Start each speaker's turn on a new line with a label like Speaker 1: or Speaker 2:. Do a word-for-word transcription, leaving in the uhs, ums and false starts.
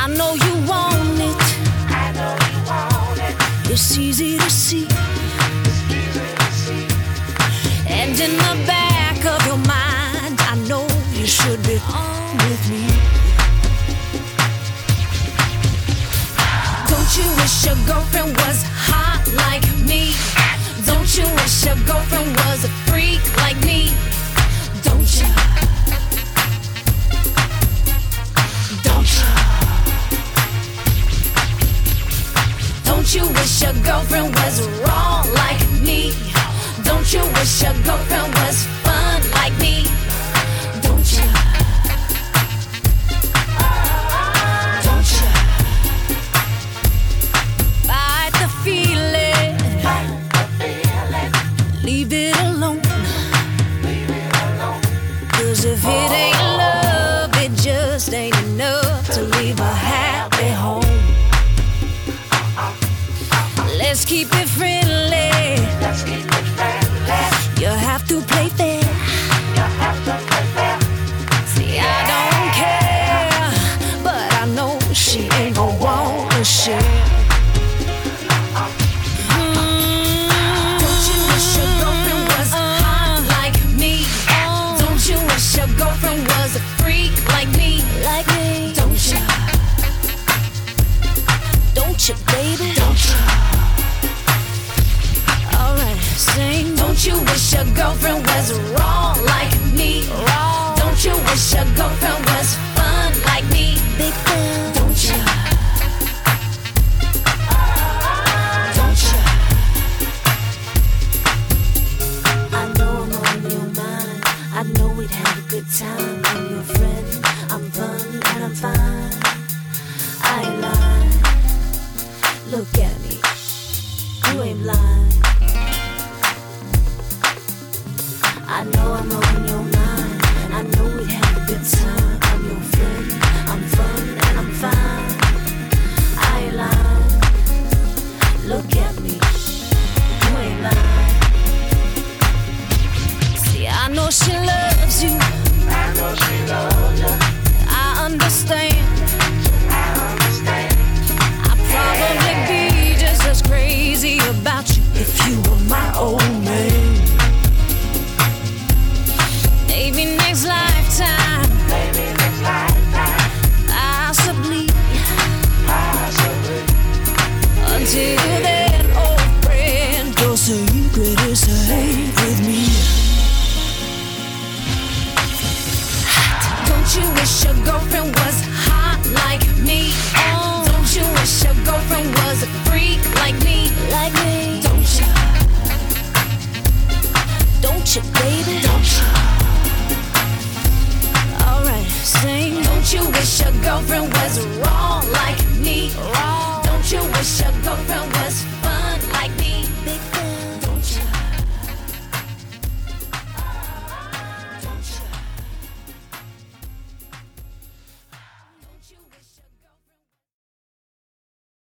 Speaker 1: know you want it.
Speaker 2: I know you want it.
Speaker 1: It's easy to see.
Speaker 2: It's easy to see.
Speaker 1: And in the back of your mind, I know you should be on with me. Don't you wish your girlfriend was hot like me? Don't you wish your girlfriend was a freak like me? Don't you? Don't you? Don't you wish your girlfriend was wrong like me? Don't you wish your girlfriend was fun like me? Don't you? Don't you? Fight the feeling.
Speaker 2: Fight the feeling.
Speaker 1: Leave it alone.
Speaker 2: Leave it alone.
Speaker 1: 'Cause if it ain't love, it just ain't enough to leave a happy home. Let's keep it friendly.
Speaker 2: Let's keep it friendly.
Speaker 1: You have to play fair.
Speaker 2: You have to play fair.
Speaker 1: See, I don't care, but I know she ain't gon' wanna share. Mm. Don't you wish your girlfriend was hot like me? Don't you wish your girlfriend was a freak like me? Like me? Don't you? Don't you, baby? Don't you? Alright, sing. Don't you wish your girlfriend was wrong like me? Wrong. Don't you wish your girlfriend was fun like me? Big fan. Don't you? Don't you? I know I'm on your mind. I know we'd have a good time. I'm your friend. I'm fun and I'm fine. I ain't lying. Look at me. You ain't blind. I know I'm on your mind. I know we'd have a good time. I'm your friend. I'm fun and I'm fine. I ain't lying. Look at me. You ain't lying. See, I know she loves you.
Speaker 2: I know she loves you.
Speaker 1: I understand.
Speaker 2: I understand.
Speaker 1: I'd probably be just as crazy about you if you were my old man. Maybe next lifetime,
Speaker 2: Maybe next lifetime.
Speaker 1: possibly.
Speaker 2: Possibly.
Speaker 1: Until then, old friend, your secret is safe with me. Don't you wish your girlfriend was hot like me? Don't you wish your girlfriend was a freak like me? Like me? Don't you? Don't you, baby? Don't you? Alright, sing. Don't you wish your girlfriend was wrong like me? Wrong. Don't you wish your